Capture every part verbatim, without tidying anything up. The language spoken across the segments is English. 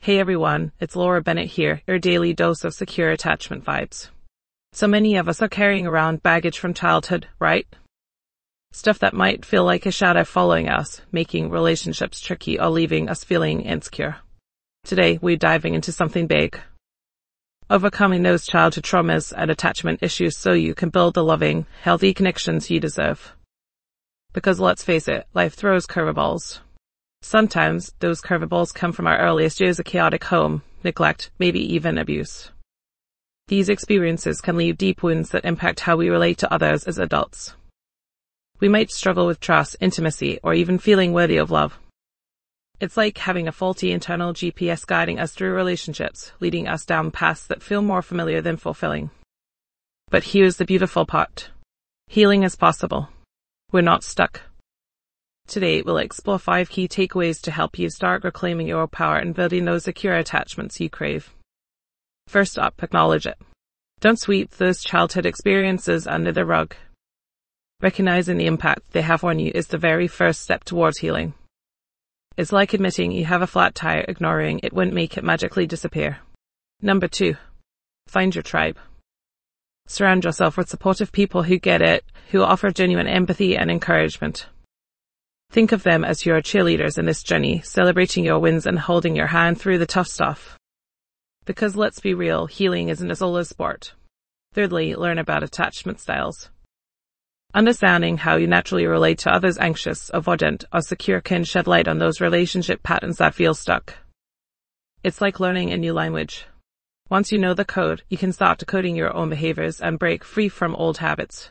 Hey everyone, it's Laura Bennett here, your daily dose of secure attachment vibes. So many of us are carrying around baggage from childhood, right? Stuff that might feel like a shadow following us, making relationships tricky or leaving us feeling insecure. Today, we're diving into something big. Overcoming those childhood traumas and attachment issues so you can build the loving, healthy connections you deserve. Because let's face it, life throws curveballs. Sometimes those curveballs come from our earliest years of chaotic home, neglect, maybe even abuse. These experiences can leave deep wounds that impact how we relate to others as adults. We might struggle with trust, intimacy, or even feeling worthy of love. It's like having a faulty internal G P S guiding us through relationships, leading us down paths that feel more familiar than fulfilling. But here's the beautiful part. Healing is possible. We're not stuck. Today, we'll explore five key takeaways to help you start reclaiming your power and building those secure attachments you crave. First up, acknowledge it. Don't sweep those childhood experiences under the rug. Recognizing the impact they have on you is the very first step towards healing. It's like admitting you have a flat tire. Ignoring it won't make it magically disappear. Number two, find your tribe. Surround yourself with supportive people who get it, who offer genuine empathy and encouragement. Think of them as your cheerleaders in this journey, celebrating your wins and holding your hand through the tough stuff. Because let's be real, healing isn't a solo sport. Thirdly, learn about attachment styles. Understanding how you naturally relate to others anxious, avoidant, or secure can shed light on those relationship patterns that feel stuck. It's like learning a new language. Once you know the code, you can start decoding your own behaviors and break free from old habits.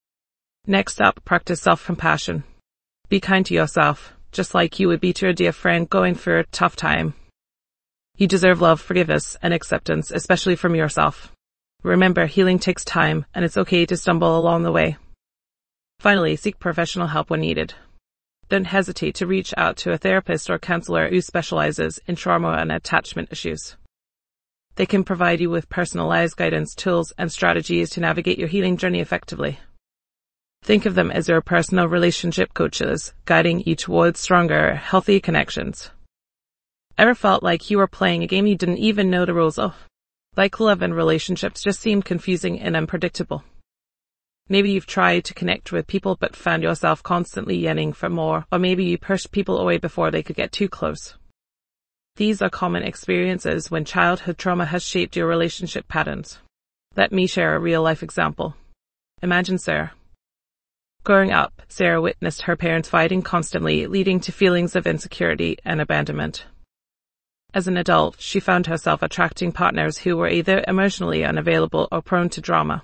Next up, practice self-compassion. Be kind to yourself, just like you would be to a dear friend going through a tough time. You deserve love, forgiveness, and acceptance, especially from yourself. Remember, healing takes time, and it's okay to stumble along the way. Finally, seek professional help when needed. Don't hesitate to reach out to a therapist or counselor who specializes in trauma and attachment issues. They can provide you with personalized guidance, tools, and strategies to navigate your healing journey effectively. Think of them as your personal relationship coaches, guiding you towards stronger, healthy connections. Ever felt like you were playing a game you didn't even know the rules of? Like love and relationships just seemed confusing and unpredictable. Maybe you've tried to connect with people but found yourself constantly yearning for more, or maybe you pushed people away before they could get too close. These are common experiences when childhood trauma has shaped your relationship patterns. Let me share a real-life example. Imagine Sarah. Growing up, Sarah witnessed her parents fighting constantly, leading to feelings of insecurity and abandonment. As an adult, she found herself attracting partners who were either emotionally unavailable or prone to drama.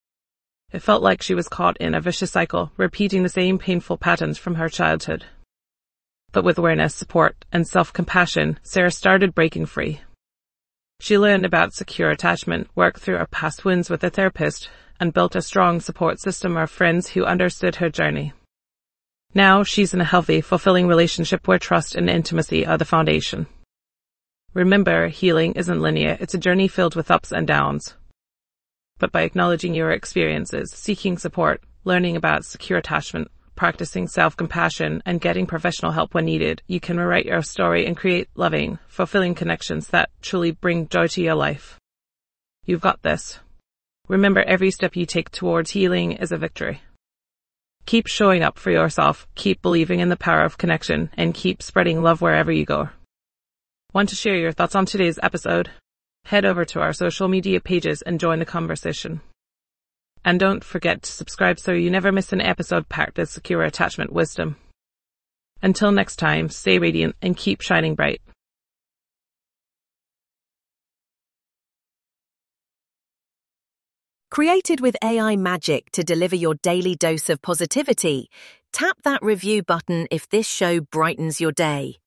It felt like she was caught in a vicious cycle, repeating the same painful patterns from her childhood. But with awareness, support, and self-compassion, Sarah started breaking free. She learned about secure attachment, worked through her past wounds with a therapist, and built a strong support system of friends who understood her journey. Now she's in a healthy, fulfilling relationship where trust and intimacy are the foundation. Remember, healing isn't linear. It's a journey filled with ups and downs. But by acknowledging your experiences, seeking support, learning about secure attachment, practicing self-compassion, and getting professional help when needed, you can rewrite your story and create loving, fulfilling connections that truly bring joy to your life. You've got this. Remember, every step you take towards healing is a victory. Keep showing up for yourself, keep believing in the power of connection, and keep spreading love wherever you go. Want to share your thoughts on today's episode? Head over to our social media pages and join the conversation. And don't forget to subscribe so you never miss an episode packed with secure attachment wisdom. Until next time, stay radiant and keep shining bright. Created with A I magic to deliver your daily dose of positivity, tap that review button if this show brightens your day.